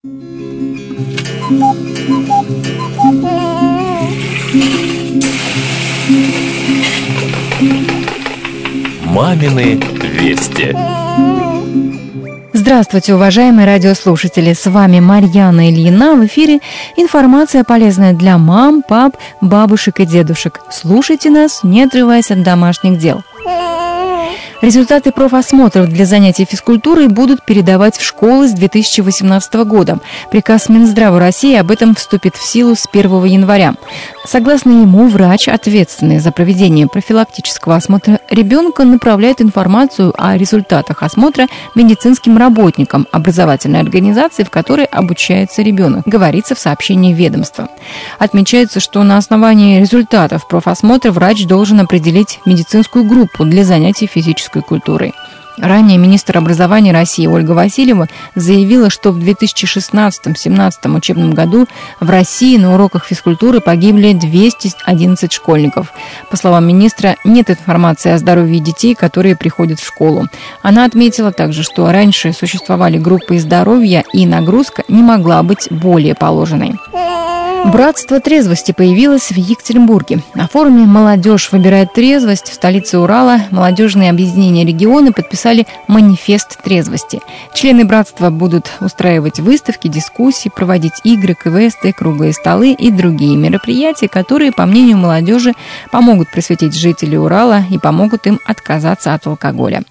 Мамины вести. Здравствуйте, уважаемые радиослушатели! С вами Марьяна Ильина. В эфире информация, полезная для мам, пап, бабушек и дедушек. Слушайте нас, не отрываясь от домашних дел. Результаты профосмотров для занятий физкультурой будут передавать в школы с 2018 года. Приказ Минздрава России об этом вступит в силу с 1 января. Согласно ему, врач, ответственный за проведение профилактического осмотра ребенка, направляет информацию о результатах осмотра медицинским работникам образовательной организации, в которой обучается ребенок, говорится в сообщении ведомства. Отмечается, что на основании результатов профосмотра врач должен определить медицинскую группу для занятий физической культурой. Ранее министр образования России Ольга Васильева заявила, что в 2016-2017 учебном году в России на уроках физкультуры погибли 211 школьников. По словам министра, нет информации о здоровье детей, которые приходят в школу. Она отметила также, что раньше существовали группы здоровья, и нагрузка не могла быть более положенной. Братство трезвости появилось в Екатеринбурге. На форуме «Молодежь выбирает трезвость» в столице Урала молодежные объединения региона подписали манифест трезвости. Члены братства будут устраивать выставки, дискуссии, проводить игры, квесты, круглые столы и другие мероприятия, которые, по мнению молодежи, помогут просветить жителей Урала и помогут им отказаться от алкоголя.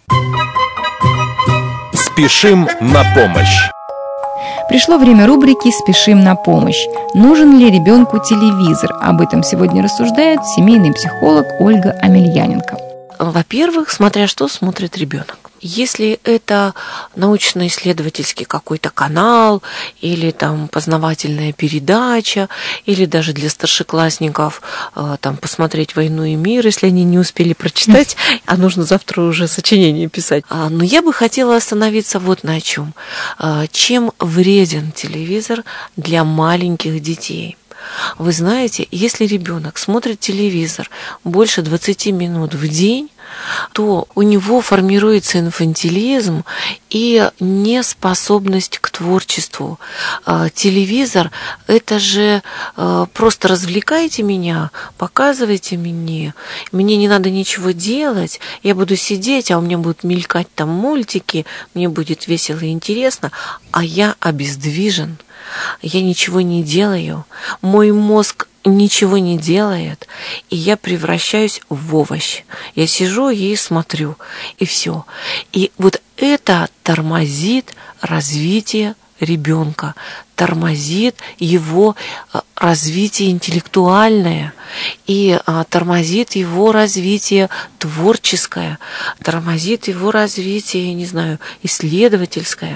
Спешим на помощь. Пришло время рубрики «Спешим на помощь». Нужен ли ребенку телевизор? Об этом сегодня рассуждает семейный психолог Ольга Амельяненко. Во-первых, смотря что смотрит ребенок. Если это научно-исследовательский какой-то канал, или там познавательная передача, или даже для старшеклассников там посмотреть «Войну и мир», если они не успели прочитать, а нужно завтра уже сочинение писать. Но я бы хотела остановиться вот на чем. Чем вреден телевизор для маленьких детей? Вы знаете, если ребенок смотрит телевизор больше 20 минут в день, то у него формируется инфантилизм и неспособность к творчеству. Телевизор – это же просто развлекайте меня, показывайте мне не надо ничего делать, я буду сидеть, а у меня будут мелькать там мультики, мне будет весело и интересно, а я обездвижен, я ничего не делаю, мой мозг ничего не делает, и я превращаюсь в овощ. Я сижу и смотрю, и все. И вот это тормозит развитие ребенка, тормозит его развитие интеллектуальное и тормозит его развитие творческое, тормозит его развитие, не знаю, исследовательское.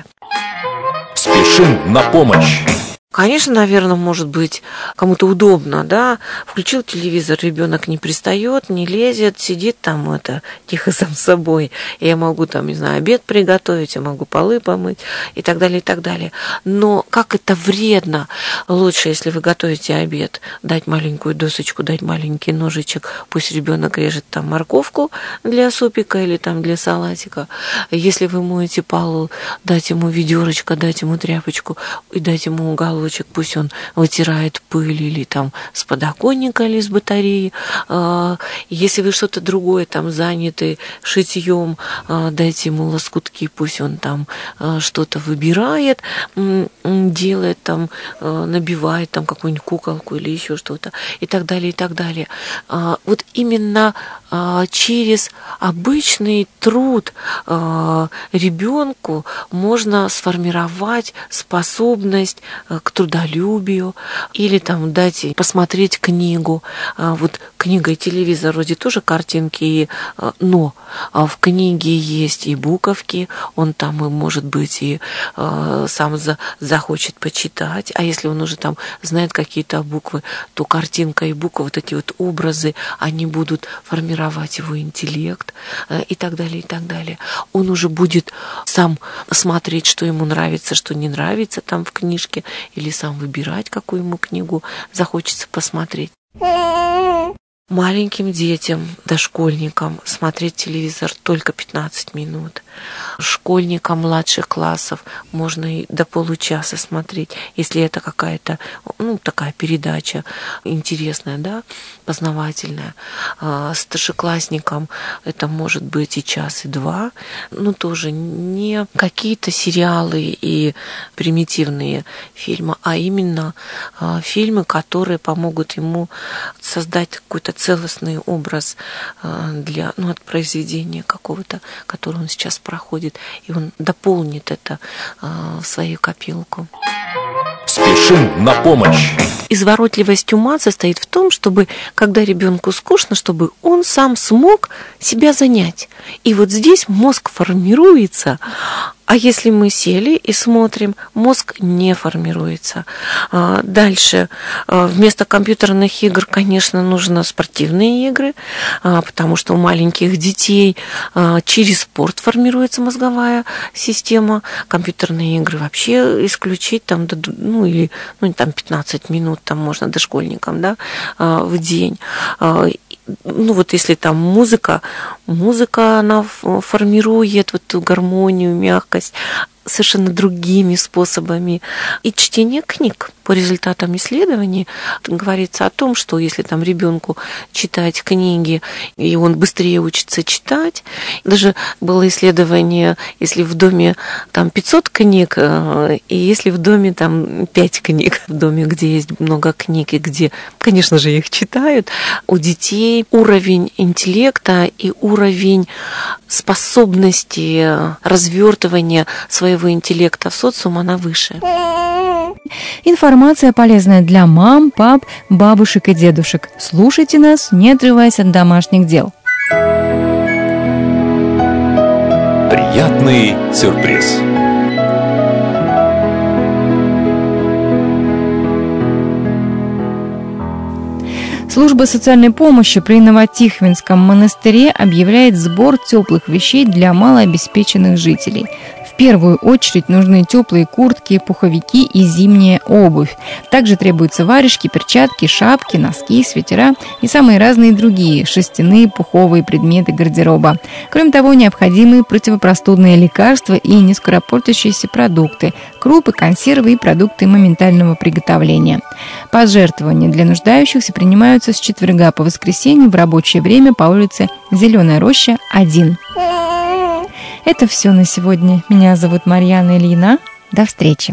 Спешим на помощь. Конечно, наверное, может быть, кому-то удобно, да, включил телевизор, ребенок не пристает, не лезет, сидит там тихо сам с собой, и я могу там, не знаю, обед приготовить, я могу полы помыть и так далее, и так далее. Но как это вредно? Лучше, если вы готовите обед, дать маленькую досочку, дать маленький ножичек, пусть ребенок режет там морковку для супика или там для салатика. Если вы моете полу, дать ему ведерочко, дать ему тряпочку и дать ему уголок, пусть он вытирает пыль или там с подоконника или с батареи. Если вы что-то другое там заняты шитьем, дайте ему лоскутки, пусть он там что-то выбирает, делает там, набивает там какую-нибудь куколку или еще что-то и так далее, и так далее. Вот именно через обычный труд ребенку можно сформировать способность к трудолюбию или там дать посмотреть книгу. Вот книга и телевизор вроде тоже картинки, но в книге есть и буковки, он там, может быть, и сам захочет почитать, а если он уже там знает какие-то буквы, то картинка и буква, вот эти вот образы, они будут формировать его интеллект и так далее, и так далее. Он уже будет сам смотреть, что ему нравится, что не нравится там в книжке, или сам выбирать, какую ему книгу захочется посмотреть. Маленьким детям, дошкольникам смотреть телевизор только 15 минут. Школьникам младших классов можно и до получаса смотреть, если это какая-то, такая передача интересная, да, познавательная. Старшеклассникам это может быть и час, и два, но тоже не какие-то сериалы и примитивные фильмы, а именно фильмы, которые помогут ему создать какой-то целостный образ от произведения какого-то, которое он сейчас проходит, и он дополнит это в свою копилку. Спешим на помощь. Изворотливость ума состоит в том, чтобы, когда ребенку скучно, чтобы он сам смог себя занять. И вот здесь мозг формируется, а если мы сели и смотрим, мозг не формируется. Дальше, вместо компьютерных игр, конечно, нужны спортивные игры, потому что у маленьких детей через спорт формируется мозговая система. Компьютерные игры вообще исключить, там 15 минут там можно дошкольникам, да, в день. Если там музыка, она формирует вот эту гармонию, мягкость совершенно другими способами. И чтение книг. По результатам исследований говорится о том, что если там ребенку читать книги, и он быстрее учится читать, даже было исследование, если в доме там 500 книг, и если в доме там 5 книг, в доме, где есть много книг, и где, конечно же, их читают, у детей уровень интеллекта и уровень способности развертывания своего интеллекта в социум, она выше. Информация полезная для мам, пап, бабушек и дедушек. Слушайте нас, не отрываясь от домашних дел. Приятный сюрприз. Служба социальной помощи при Новотихвинском монастыре объявляет сбор теплых вещей для малообеспеченных жителей. В первую очередь нужны теплые куртки, пуховики и зимняя обувь. Также требуются варежки, перчатки, шапки, носки, свитера и самые разные другие шерстяные пуховые предметы гардероба. Кроме того, необходимы противопростудные лекарства и нескоропортящиеся продукты, крупы, консервы и продукты моментального приготовления. Пожертвования для нуждающихся принимаются с четверга по воскресенье в рабочее время по улице Зеленая Роща, 1. Это все на сегодня. Меня зовут Марьяна Ильина. До встречи.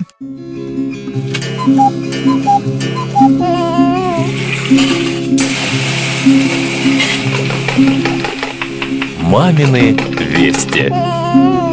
Мамины вести.